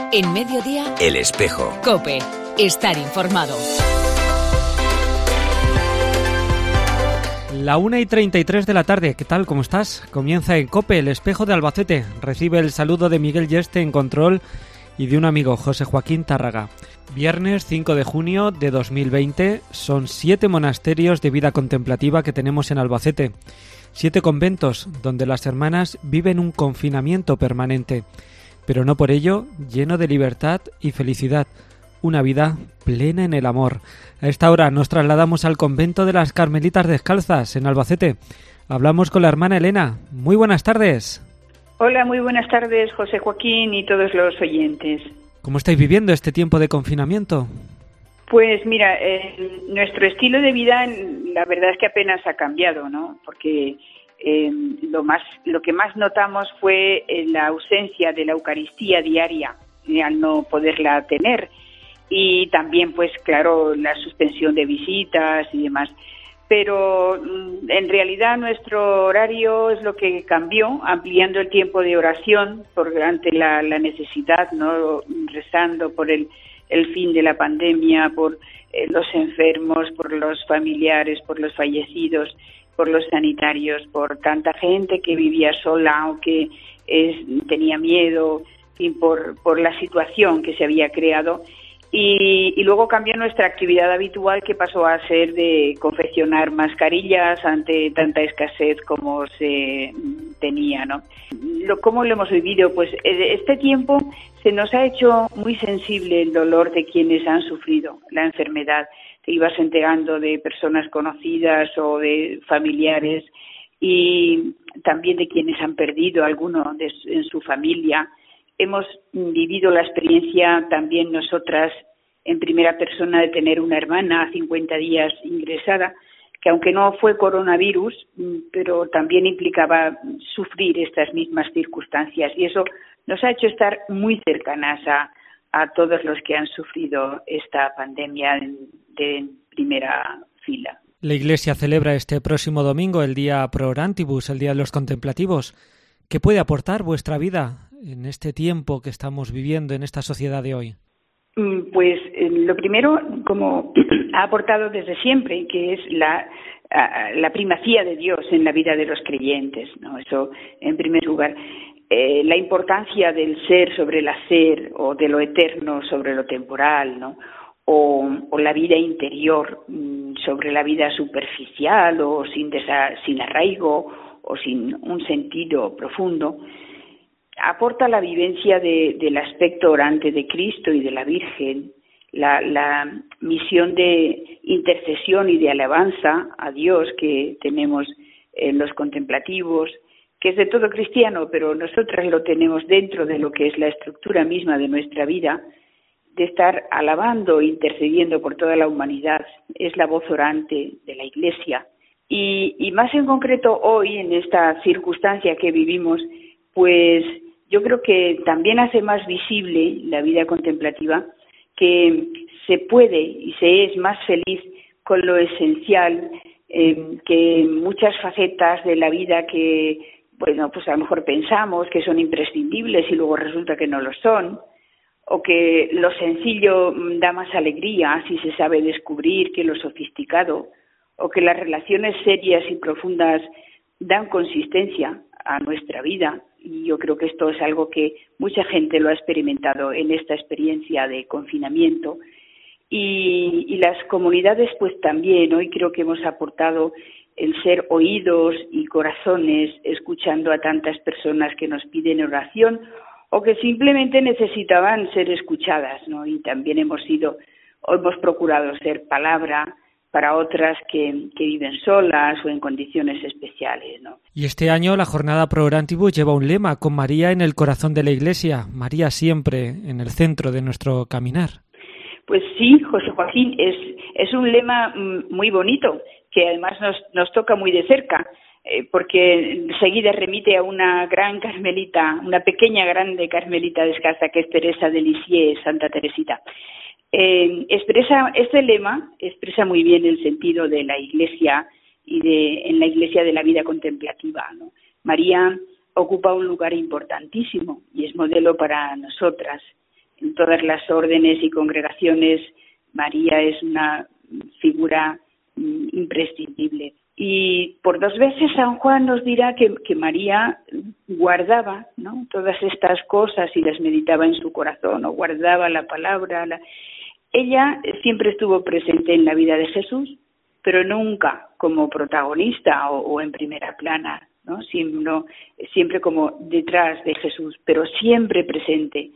En Mediodía, El Espejo. COPE. Estar informado. La 1:33 de la tarde, ¿qué tal? ¿Cómo estás? Comienza en COPE, El Espejo de Albacete. Recibe el saludo de Miguel Yeste en control y de un amigo, José Joaquín Tárraga. Viernes 5 de junio de 2020, son 7 monasterios de vida contemplativa que tenemos en Albacete. 7 conventos donde las hermanas viven un confinamiento permanente, pero no por ello lleno de libertad y felicidad. Una vida plena en el amor. A esta hora nos trasladamos al convento de las Carmelitas Descalzas, en Albacete. Hablamos con la hermana Elena. Muy buenas tardes. Hola, muy buenas tardes, José Joaquín y todos los oyentes. ¿Cómo estáis viviendo este tiempo de confinamiento? Pues mira, nuestro estilo de vida, la verdad es que apenas ha cambiado, ¿no? Porque lo que más notamos fue la ausencia de la Eucaristía diaria, al no poderla tener. Y también, pues claro, la suspensión de visitas y demás. Pero en realidad nuestro horario es lo que cambió, ampliando el tiempo de oración ante la necesidad, ¿no? Rezando por el fin de la pandemia, por los enfermos, por los familiares, por los fallecidos, por los sanitarios, por tanta gente que vivía sola o que tenía miedo, y por la situación que se había creado. Y luego cambió nuestra actividad habitual, que pasó a ser de confeccionar mascarillas ante tanta escasez como se tenía, ¿no? ¿Cómo lo hemos vivido? Pues este tiempo se nos ha hecho muy sensible el dolor de quienes han sufrido la enfermedad. Te ibas enterando de personas conocidas o de familiares y también de quienes han perdido alguno en su familia. Hemos vivido la experiencia también nosotras en primera persona de tener una hermana a 50 días ingresada, que aunque no fue coronavirus, pero también implicaba sufrir estas mismas circunstancias. Y eso nos ha hecho estar muy cercanas a todos los que han sufrido esta pandemia de primera fila. La Iglesia celebra este próximo domingo el Día Pro Orantibus, el Día de los Contemplativos. ¿Qué puede aportar vuestra vida en este tiempo que estamos viviendo en esta sociedad de hoy? Pues lo primero, como ha aportado desde siempre, que es la primacía de Dios en la vida de los creyentes, ¿no? Eso en primer lugar. La importancia del ser sobre el hacer, o de lo eterno sobre lo temporal, ¿no? O la vida interior sobre la vida superficial o sin arraigo o sin un sentido profundo. Aporta la vivencia del aspecto orante de Cristo y de la Virgen, la misión de intercesión y de alabanza a Dios que tenemos en los contemplativos, que es de todo cristiano, pero nosotras lo tenemos dentro de lo que es la estructura misma de nuestra vida, de estar alabando e intercediendo por toda la humanidad. Es la voz orante de la Iglesia. Y más en concreto hoy, en esta circunstancia que vivimos, pues yo creo que también hace más visible la vida contemplativa, que se puede y se es más feliz con lo esencial, que muchas facetas de la vida que, bueno, pues a lo mejor pensamos que son imprescindibles y luego resulta que no lo son, o que lo sencillo da más alegría si se sabe descubrir que lo sofisticado, o que las relaciones serias y profundas dan consistencia a nuestra vida. Y yo creo que esto es algo que mucha gente lo ha experimentado en esta experiencia de confinamiento. Y las comunidades pues también. Hoy creo que hemos aportado el ser oídos y corazones, escuchando a tantas personas que nos piden oración o que simplemente necesitaban ser escuchadas, ¿no? Y también hemos procurado ser palabra para otras que viven solas o en condiciones especiales, ¿no? Y este año la jornada Pro Orantibus lleva un lema: con María en el corazón de la Iglesia, María siempre en el centro de nuestro caminar. Pues sí, José Joaquín, es un lema muy bonito, que además nos toca muy de cerca, porque enseguida remite a una gran carmelita, una pequeña grande carmelita descalza, que es Teresa de Lisieux, Santa Teresita. Este lema expresa muy bien el sentido de la Iglesia y en la Iglesia de la vida contemplativa, ¿no? María ocupa un lugar importantísimo y es modelo para nosotras. en todas las órdenes y congregaciones María es una figura imprescindible. Y por 2 veces San Juan nos dirá que María guardaba, ¿no?, todas estas cosas y las meditaba en su corazón, o guardaba la palabra. Ella siempre estuvo presente en la vida de Jesús, pero nunca como protagonista o en primera plana, ¿no? Siempre como detrás de Jesús, pero siempre presente.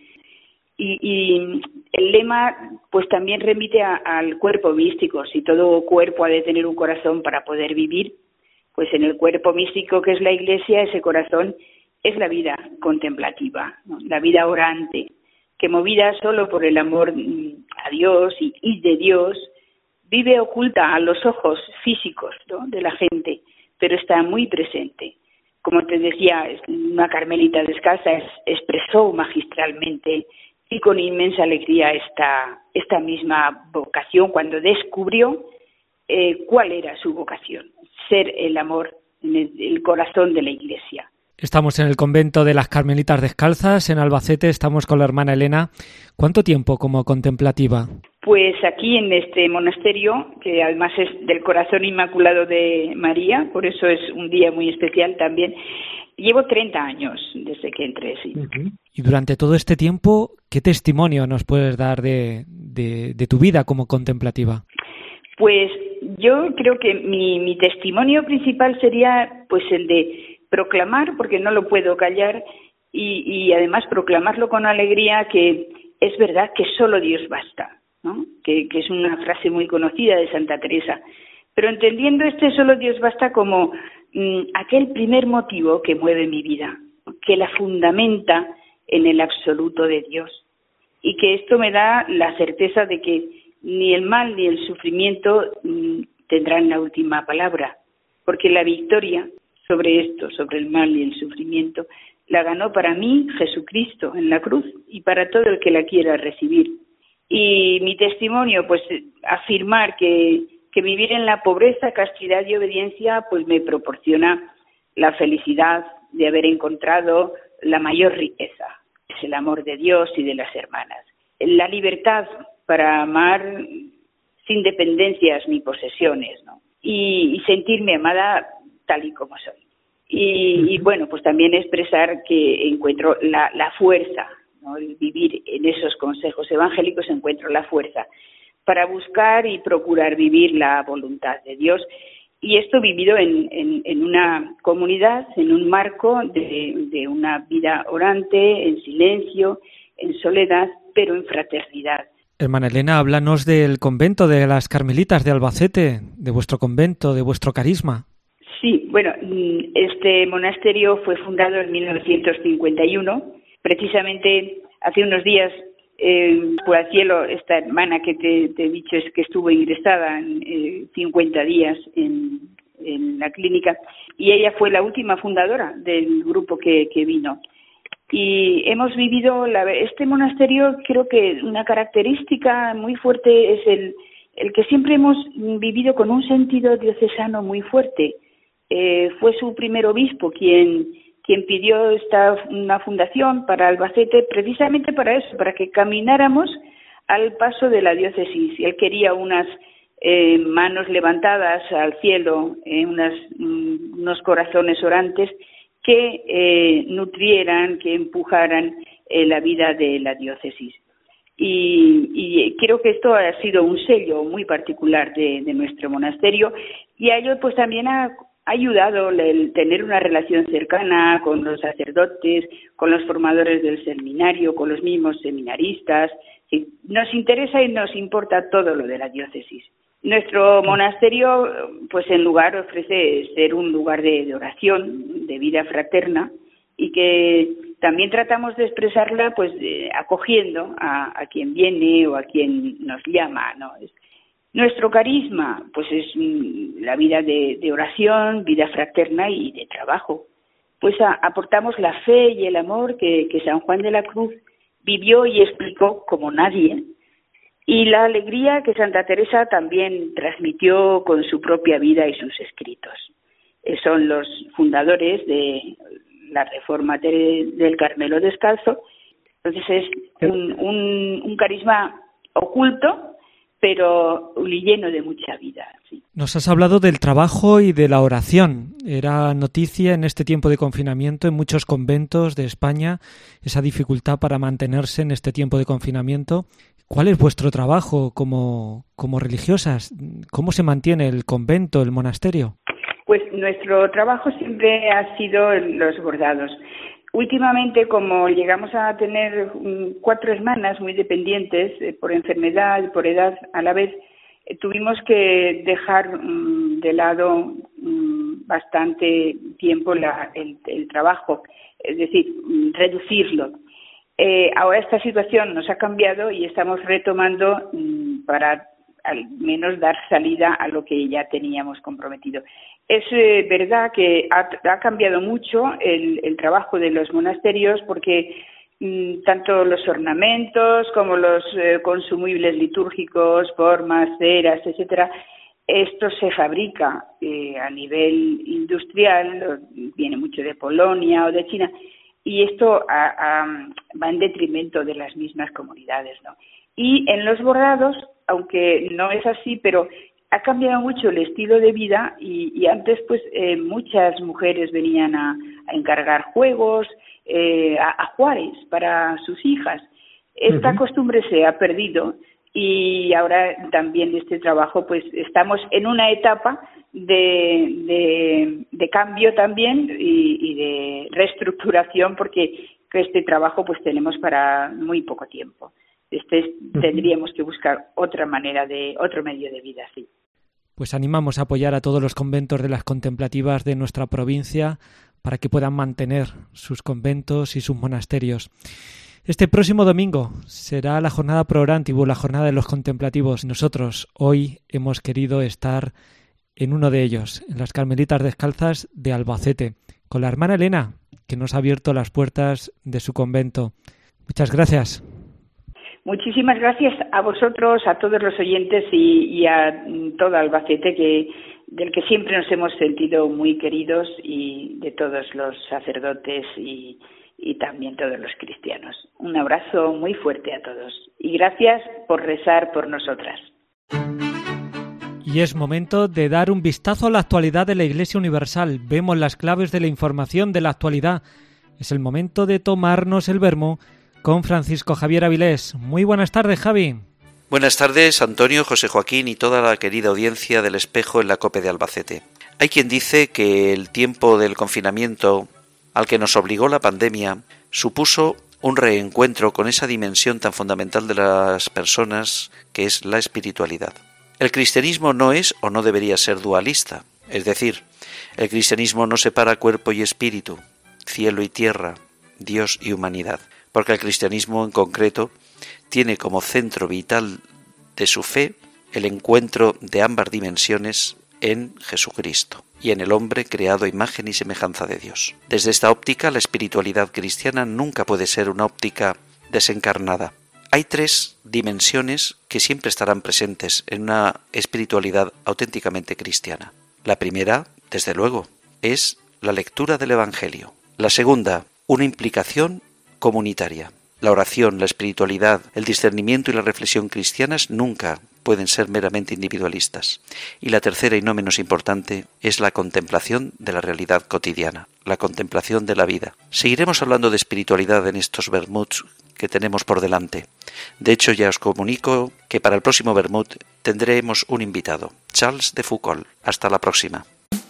Y el lema pues también remite al cuerpo místico. Si todo cuerpo ha de tener un corazón para poder vivir, pues en el cuerpo místico que es la Iglesia, ese corazón es la vida contemplativa, ¿no?, la vida orante, que movida solo por el amor a Dios y de Dios, vive oculta a los ojos físicos, ¿no?, de la gente, pero está muy presente. Como te decía, una carmelita descalza expresó magistralmente y con inmensa alegría esta misma vocación cuando descubrió cuál era su vocación, ser el amor en el corazón de la Iglesia. Estamos en el convento de las Carmelitas Descalzas, en Albacete, estamos con la hermana Elena. ¿Cuánto tiempo como contemplativa? Pues aquí en este monasterio, que además es del Corazón Inmaculado de María, por eso es un día muy especial también, llevo 30 años desde que entré, sí. Uh-huh. Y durante todo este tiempo, ¿qué testimonio nos puedes dar de tu vida como contemplativa? Pues yo creo que mi testimonio principal sería pues el de proclamar, porque no lo puedo callar, y además proclamarlo con alegría, que es verdad que solo Dios basta, ¿no?, que es una frase muy conocida de Santa Teresa, pero entendiendo solo Dios basta como aquel primer motivo que mueve mi vida, que la fundamenta en el absoluto de Dios, y que esto me da la certeza de que ni el mal ni el sufrimiento tendrán la última palabra, porque la victoria sobre esto, sobre el mal y el sufrimiento, la ganó para mí Jesucristo en la cruz y para todo el que la quiera recibir. Y mi testimonio, pues afirmar que vivir en la pobreza, castidad y obediencia, pues me proporciona la felicidad de haber encontrado la mayor riqueza, es el amor de Dios y de las hermanas. La libertad para amar sin dependencias ni posesiones, ¿no?, y sentirme amada tal y como soy. Y bueno, pues también expresar que encuentro la fuerza, ¿no?, el vivir en esos consejos evangélicos, encuentro la fuerza para buscar y procurar vivir la voluntad de Dios. Y esto vivido en una comunidad, en un marco de una vida orante, en silencio, en soledad, pero en fraternidad. Hermana Elena, háblanos del convento de las Carmelitas de Albacete, de vuestro convento, de vuestro carisma. Sí, bueno, este monasterio fue fundado en 1951. Precisamente hace unos días, por el cielo, esta hermana que te he dicho es que estuvo ingresada en 50 días en la clínica, y ella fue la última fundadora del grupo que vino. Y hemos vivido, este monasterio, creo que una característica muy fuerte es el que siempre hemos vivido con un sentido diocesano muy fuerte. Fue su primer obispo quien pidió una fundación para Albacete, precisamente para eso, para que camináramos al paso de la diócesis. Él quería unas manos levantadas al cielo, unos corazones orantes que nutrieran, que empujaran la vida de la diócesis. Y creo que esto ha sido un sello muy particular de nuestro monasterio, y a ello pues también ha ayudado el tener una relación cercana con los sacerdotes, con los formadores del seminario, con los mismos seminaristas. Nos interesa y nos importa todo lo de la diócesis. Nuestro monasterio, pues en lugar ofrece ser un lugar de oración, de vida fraterna, y que también tratamos de expresarla pues acogiendo a quien viene o a quien nos llama, ¿no? Nuestro carisma pues es la vida de oración, vida fraterna y de trabajo. Pues aportamos la fe y el amor que San Juan de la Cruz vivió y explicó como nadie, y la alegría que Santa Teresa también transmitió con su propia vida y sus escritos. Son los fundadores de la Reforma del Carmelo Descalzo. Entonces es un carisma oculto, pero lleno de mucha vida. Sí. Nos has hablado del trabajo y de la oración. Era noticia en este tiempo de confinamiento en muchos conventos de España, esa dificultad para mantenerse en este tiempo de confinamiento. ¿Cuál es vuestro trabajo como religiosas? ¿Cómo se mantiene el convento, el monasterio? Pues nuestro trabajo siempre ha sido los bordados. Últimamente, como llegamos a tener 4 hermanas muy dependientes por enfermedad y por edad a la vez, tuvimos que dejar de lado bastante tiempo el trabajo, es decir, reducirlo. Ahora esta situación nos ha cambiado y estamos retomando para al menos dar salida a lo que ya teníamos comprometido. Es verdad que ha cambiado mucho el trabajo de los monasterios porque tanto los ornamentos como los consumibles litúrgicos, formas, ceras, etcétera, esto se fabrica a nivel industrial, viene mucho de Polonia o de China, y esto va en detrimento de las mismas comunidades, ¿no? Y en los bordados, aunque no es así, pero ha cambiado mucho el estilo de vida y antes pues muchas mujeres venían a encargar juegos, ajuares para sus hijas. Esta costumbre se ha perdido y ahora también este trabajo pues estamos en una etapa de cambio también y de reestructuración porque este trabajo pues tenemos para muy poco tiempo. Tendríamos que buscar otro medio de vida, sí. Pues animamos a apoyar a todos los conventos de las contemplativas de nuestra provincia para que puedan mantener sus conventos y sus monasterios. Este próximo domingo será la jornada pro orantibus, la jornada de los contemplativos. Nosotros hoy hemos querido estar en uno de ellos, en las Carmelitas Descalzas de Albacete, con la hermana Elena, que nos ha abierto las puertas de su convento. Muchas gracias. Muchísimas gracias a vosotros, a todos los oyentes y a todo Albacete, del que siempre nos hemos sentido muy queridos, y de todos los sacerdotes y también todos los cristianos. Un abrazo muy fuerte a todos y gracias por rezar por nosotras. Y es momento de dar un vistazo a la actualidad de la Iglesia Universal. Vemos las claves de la información de la actualidad. Es el momento de tomarnos el vermú con Francisco Javier Avilés. Muy buenas tardes, Javi. Buenas tardes, Antonio, José Joaquín y toda la querida audiencia del Espejo en la COPE de Albacete. Hay quien dice que el tiempo del confinamiento al que nos obligó la pandemia supuso un reencuentro con esa dimensión tan fundamental de las personas que es la espiritualidad. El cristianismo no es o no debería ser dualista, es decir, el cristianismo no separa cuerpo y espíritu, cielo y tierra, Dios y humanidad, porque el cristianismo en concreto tiene como centro vital de su fe el encuentro de ambas dimensiones en Jesucristo y en el hombre creado a imagen y semejanza de Dios. Desde esta óptica, la espiritualidad cristiana nunca puede ser una óptica desencarnada. Hay 3 dimensiones que siempre estarán presentes en una espiritualidad auténticamente cristiana. La primera, desde luego, es la lectura del Evangelio. La segunda, una implicación comunitaria. La oración, la espiritualidad, el discernimiento y la reflexión cristianas nunca pueden ser meramente individualistas. Y la tercera, y no menos importante, es la contemplación de la realidad cotidiana, la contemplación de la vida. Seguiremos hablando de espiritualidad en estos vermuts que tenemos por delante. De hecho, ya os comunico que para el próximo vermut tendremos un invitado, Charles de Foucauld. Hasta la próxima.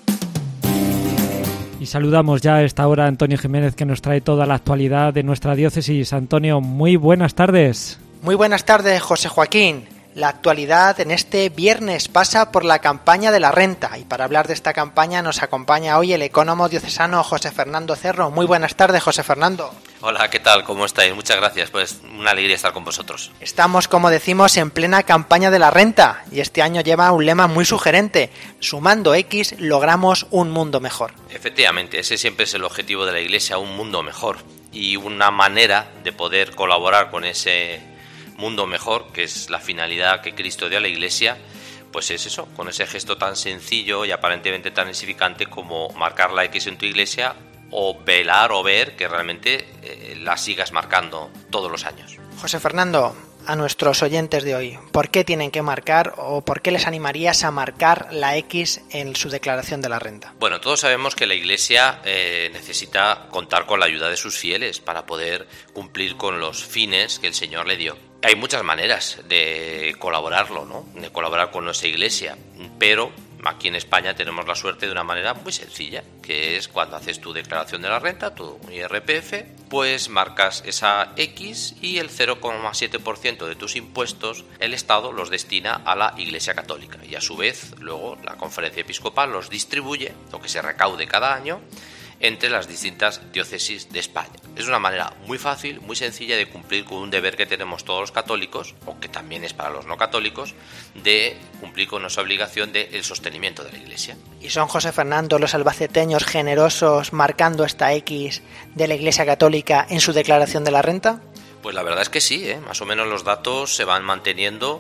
Y saludamos ya a esta hora a Antonio Jiménez, que nos trae toda la actualidad de nuestra diócesis. Antonio, muy buenas tardes. Muy buenas tardes, José Joaquín. La actualidad en este viernes pasa por la campaña de la renta, y para hablar de esta campaña nos acompaña hoy el ecónomo diocesano José Fernando Cerro. Muy buenas tardes, José Fernando. Hola, ¿qué tal? ¿Cómo estáis? Muchas gracias, pues una alegría estar con vosotros. Estamos, como decimos, en plena campaña de la renta, y este año lleva un lema muy sugerente: sumando X logramos un mundo mejor. Efectivamente, ese siempre es el objetivo de la Iglesia, un mundo mejor, y una manera de poder colaborar con ese mundo mejor, que es la finalidad que Cristo dio a la Iglesia, pues es eso, con ese gesto tan sencillo y aparentemente tan insignificante como marcar la X en tu iglesia, o velar o ver que realmente la sigas marcando todos los años. José Fernando, a nuestros oyentes de hoy, ¿por qué tienen que marcar o por qué les animarías a marcar la X en su declaración de la renta? Bueno, todos sabemos que la Iglesia necesita contar con la ayuda de sus fieles para poder cumplir con los fines que el Señor le dio. Hay muchas maneras de colaborarlo, ¿no? De colaborar con nuestra Iglesia, pero aquí en España tenemos la suerte de una manera muy sencilla, que es cuando haces tu declaración de la renta, tu IRPF, pues marcas esa X y el 0,7% de tus impuestos el Estado los destina a la Iglesia Católica y a su vez luego la Conferencia Episcopal los distribuye, lo que se recaude cada año, entre las distintas diócesis de España. Es una manera muy fácil, muy sencilla de cumplir con un deber que tenemos todos los católicos, o que también es para los no católicos, de cumplir con nuestra obligación del sostenimiento de la Iglesia. ¿Y son, José Fernando, los albaceteños generosos marcando esta X de la Iglesia Católica en su declaración de la renta? Pues la verdad es que sí, más o menos los datos se van manteniendo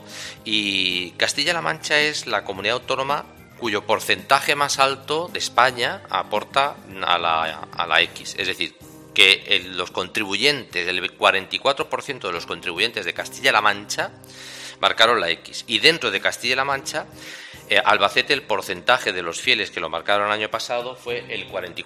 y Castilla-La Mancha es la comunidad autónoma cuyo porcentaje más alto de España aporta a la X. Es decir, que los contribuyentes, el 44% de los contribuyentes de Castilla-La Mancha marcaron la X. Y dentro de Castilla-La Mancha, Albacete, el porcentaje de los fieles que lo marcaron el año pasado fue el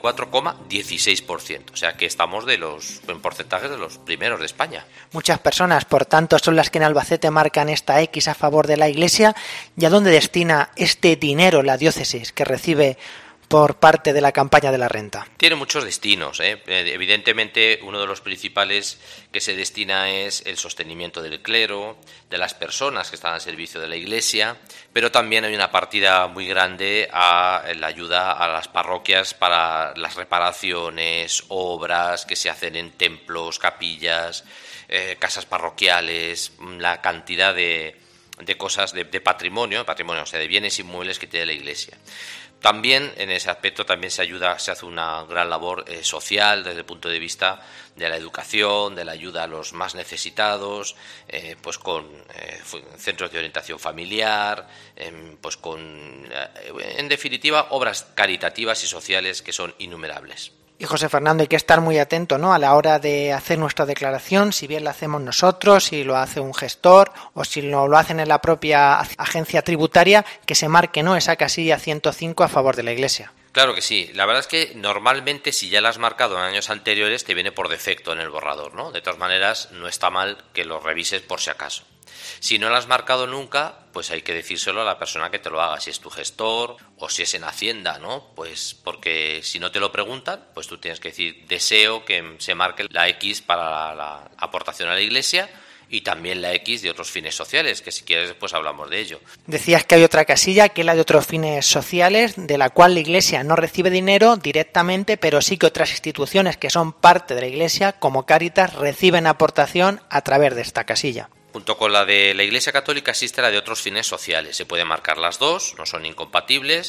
44,16%. O sea que estamos en porcentajes de los primeros de España. Muchas personas, por tanto, son las que en Albacete marcan esta X a favor de la Iglesia. ¿Y a dónde destina este dinero la diócesis que recibe por parte de la campaña de la renta? Tiene muchos destinos, Evidentemente, uno de los principales que se destina es el sostenimiento del clero, de las personas que están al servicio de la Iglesia, pero también hay una partida muy grande a la ayuda a las parroquias para las reparaciones, obras que se hacen en templos, capillas, casas parroquiales, la cantidad de cosas de patrimonio, o sea, de bienes inmuebles que tiene la Iglesia. También en ese aspecto también se hace una gran labor social desde el punto de vista de la educación, de la ayuda a los más necesitados, pues con centros de orientación familiar, pues con, en definitiva, obras caritativas y sociales que son innumerables. Y José Fernando, hay que estar muy atento, ¿no?, a la hora de hacer nuestra declaración, si bien la hacemos nosotros, si lo hace un gestor o si lo hacen en la propia agencia tributaria, que se marque, ¿no?, esa casilla 105 a favor de la Iglesia. Claro que sí. La verdad es que normalmente si ya la has marcado en años anteriores te viene por defecto en el borrador, ¿no? De todas maneras no está mal que lo revises por si acaso. Si no la has marcado nunca, pues hay que decírselo a la persona que te lo haga, si es tu gestor o si es en Hacienda, ¿no? Pues porque si no te lo preguntan, pues tú tienes que decir, deseo que se marque la X para la aportación a la Iglesia y también la X de otros fines sociales, que si quieres después hablamos de ello. Decías que hay otra casilla, que es la de otros fines sociales, de la cual la Iglesia no recibe dinero directamente, pero sí que otras instituciones que son parte de la Iglesia, como Cáritas, reciben aportación a través de esta casilla. Junto con la de la Iglesia Católica existe la de otros fines sociales. Se pueden marcar las dos, no son incompatibles.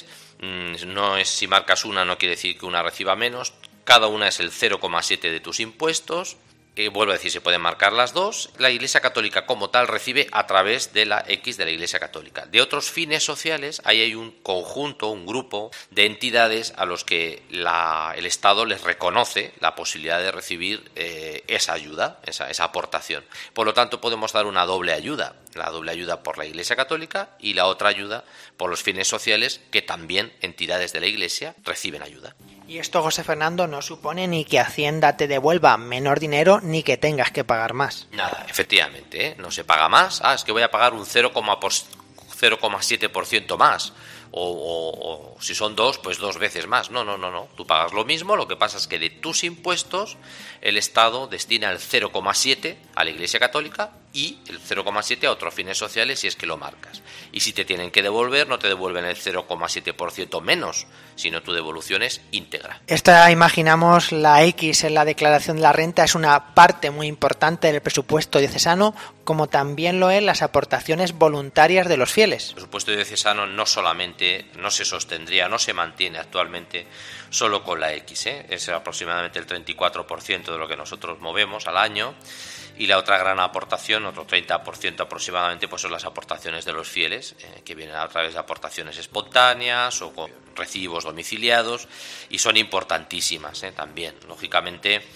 No es si marcas una no quiere decir que una reciba menos. Cada una es el 0,7 de tus impuestos. Vuelvo a decir, se pueden marcar las dos. La Iglesia Católica como tal recibe a través de la X de la Iglesia Católica. De otros fines sociales, ahí hay un conjunto, un grupo de entidades a los que el Estado les reconoce la posibilidad de recibir esa ayuda, esa aportación. Por lo tanto, podemos dar una doble ayuda. La doble ayuda por la Iglesia Católica y la otra ayuda por los fines sociales que también entidades de la Iglesia reciben ayuda. Y esto, José Fernando, no supone ni que Hacienda te devuelva menor dinero ni que tengas que pagar más. Nada, efectivamente, no se paga más. Es que voy a pagar un 0,7% más. O si son dos, pues 2 veces más. No. Tú pagas lo mismo, lo que pasa es que de tus impuestos el Estado destina el 0,7 a la Iglesia Católica y el 0,7 a otros fines sociales si es que lo marcas. Y si te tienen que devolver, no te devuelven el 0,7% menos, sino tu devolución es íntegra. Esta, imaginamos, la X en la declaración de la renta es una parte muy importante del presupuesto diocesano, como también lo es las aportaciones voluntarias de los fieles. El presupuesto diocesano no se sostendría, no se mantiene actualmente solo con la X, es aproximadamente el 34% de lo que nosotros movemos al año, y la otra gran aportación, otro 30% aproximadamente, pues son las aportaciones de los fieles, que vienen a través de aportaciones espontáneas o con recibos domiciliados, y son importantísimas también. Lógicamente,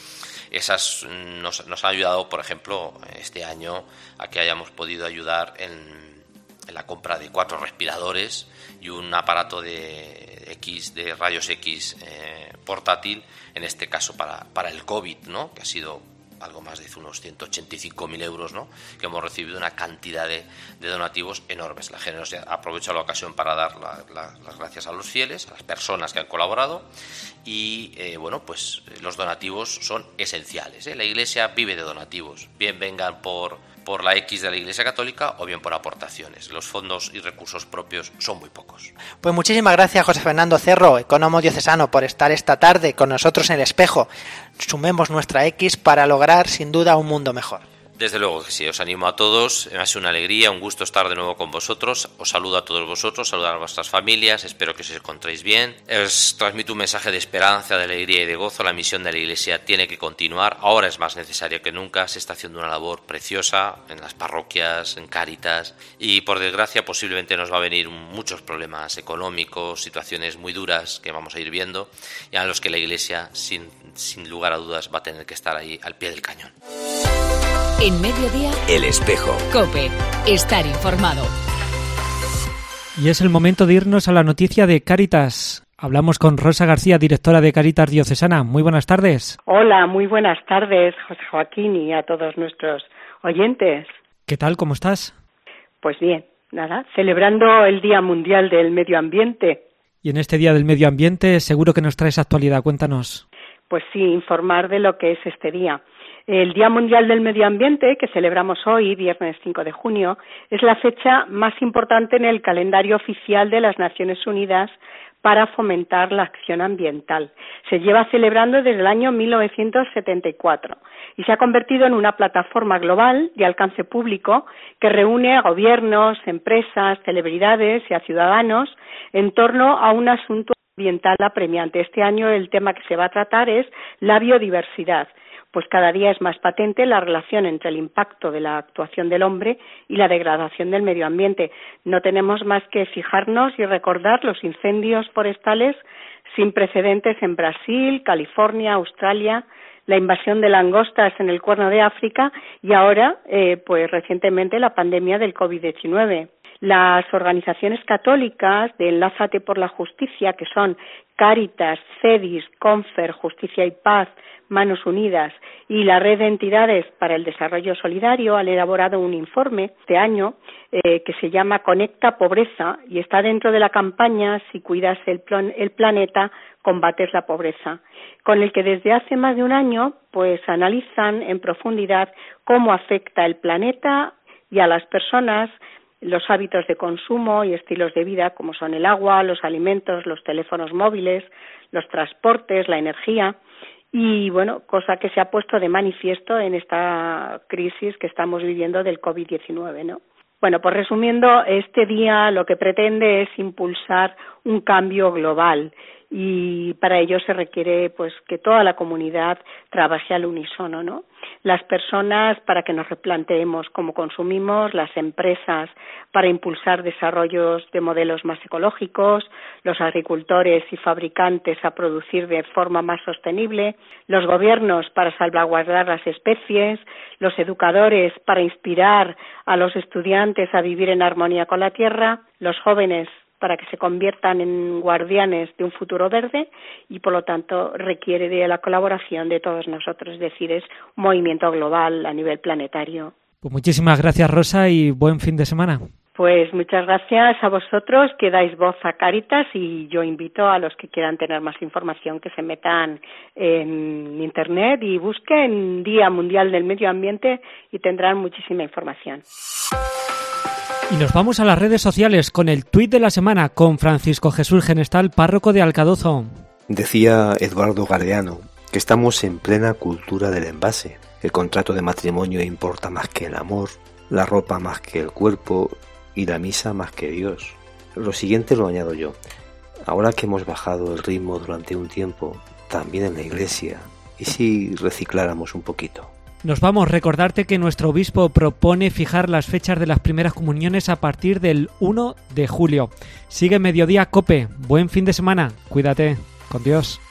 Esas nos han ayudado, por ejemplo, este año a que hayamos podido ayudar en la compra de 4 respiradores y un aparato de rayos X portátil, en este caso para el COVID, ¿no? Que ha sido algo más de unos 185.000 euros, ¿no? Que hemos recibido una cantidad de donativos enormes. La generosidad, aprovecho la ocasión para dar las gracias a los fieles, a las personas que han colaborado y pues los donativos son esenciales, ¿eh? La Iglesia vive de donativos, bien vengan por la X de la Iglesia Católica o bien por aportaciones. Los fondos y recursos propios son muy pocos. Pues muchísimas gracias, José Fernando Cerro, ecónomo diocesano, por estar esta tarde con nosotros en El Espejo. Sumemos nuestra X para lograr, sin duda, un mundo mejor. Desde luego que sí, os animo a todos, me ha sido una alegría, un gusto estar de nuevo con vosotros, os saludo a todos vosotros, saludar a vuestras familias, espero que os encontréis bien, os transmito un mensaje de esperanza, de alegría y de gozo. La misión de la Iglesia tiene que continuar, ahora es más necesaria que nunca, se está haciendo una labor preciosa en las parroquias, en Cáritas, y por desgracia posiblemente nos va a venir muchos problemas económicos, situaciones muy duras que vamos a ir viendo, y a los que la Iglesia sin lugar a dudas va a tener que estar ahí al pie del cañón. En Mediodía, El Espejo. COPE. Estar informado. Y es el momento de irnos a la noticia de Cáritas. Hablamos con Rosa García, directora de Cáritas Diocesana. Muy buenas tardes. Hola, muy buenas tardes, José Joaquín, y a todos nuestros oyentes. ¿Qué tal? ¿Cómo estás? Pues bien, nada, celebrando el Día Mundial del Medio Ambiente. Y en este Día del Medio Ambiente seguro que nos traes actualidad. Cuéntanos. Pues sí, informar de lo que es este día. El Día Mundial del Medio Ambiente, que celebramos hoy, viernes 5 de junio, es la fecha más importante en el calendario oficial de las Naciones Unidas para fomentar la acción ambiental. Se lleva celebrando desde el año 1974 y se ha convertido en una plataforma global de alcance público que reúne a gobiernos, empresas, celebridades y a ciudadanos en torno a un asunto ambiental apremiante. Este año el tema que se va a tratar es la biodiversidad. Pues cada día es más patente la relación entre el impacto de la actuación del hombre y la degradación del medio ambiente. No tenemos más que fijarnos y recordar los incendios forestales sin precedentes en Brasil, California, Australia, la invasión de langostas en el Cuerno de África y ahora, pues recientemente, la pandemia del COVID-19. Las organizaciones católicas de Enlázate por la Justicia, que son Cáritas, CEDIS, CONFER, Justicia y Paz, Manos Unidas y la Red de Entidades para el Desarrollo Solidario, han elaborado un informe este año que se llama Conecta Pobreza y está dentro de la campaña Si cuidas el planeta, combates la pobreza, con el que desde hace más de un año pues analizan en profundidad cómo afecta el planeta y a las personas los hábitos de consumo y estilos de vida, como son el agua, los alimentos, los teléfonos móviles, los transportes, la energía, y bueno, cosa que se ha puesto de manifiesto en esta crisis que estamos viviendo del COVID-19, ¿no? Bueno, pues resumiendo, este día lo que pretende es impulsar un cambio global y para ello se requiere pues que toda la comunidad trabaje al unísono, ¿no? Las personas para que nos replanteemos cómo consumimos, las empresas para impulsar desarrollos de modelos más ecológicos, los agricultores y fabricantes a producir de forma más sostenible, los gobiernos para salvaguardar las especies, los educadores para inspirar a los estudiantes a vivir en armonía con la tierra, los jóvenes para que se conviertan en guardianes de un futuro verde y, por lo tanto, requiere de la colaboración de todos nosotros, es decir, es un movimiento global a nivel planetario. Pues muchísimas gracias, Rosa, y buen fin de semana. Pues muchas gracias a vosotros que dais voz a Cáritas y yo invito a los que quieran tener más información que se metan en Internet y busquen Día Mundial del Medio Ambiente y tendrán muchísima información. Y nos vamos a las redes sociales con el tuit de la semana con Francisco Jesús Genestal, párroco de Alcadozo. Decía Eduardo Galeano que estamos en plena cultura del envase. El contrato de matrimonio importa más que el amor, la ropa más que el cuerpo y la misa más que Dios. Lo siguiente lo añado yo. Ahora que hemos bajado el ritmo durante un tiempo, también en la iglesia, ¿y si recicláramos un poquito? Nos vamos a recordarte que nuestro obispo propone fijar las fechas de las primeras comuniones a partir del 1 de julio. Sigue Mediodía COPE. Buen fin de semana. Cuídate. Con Dios.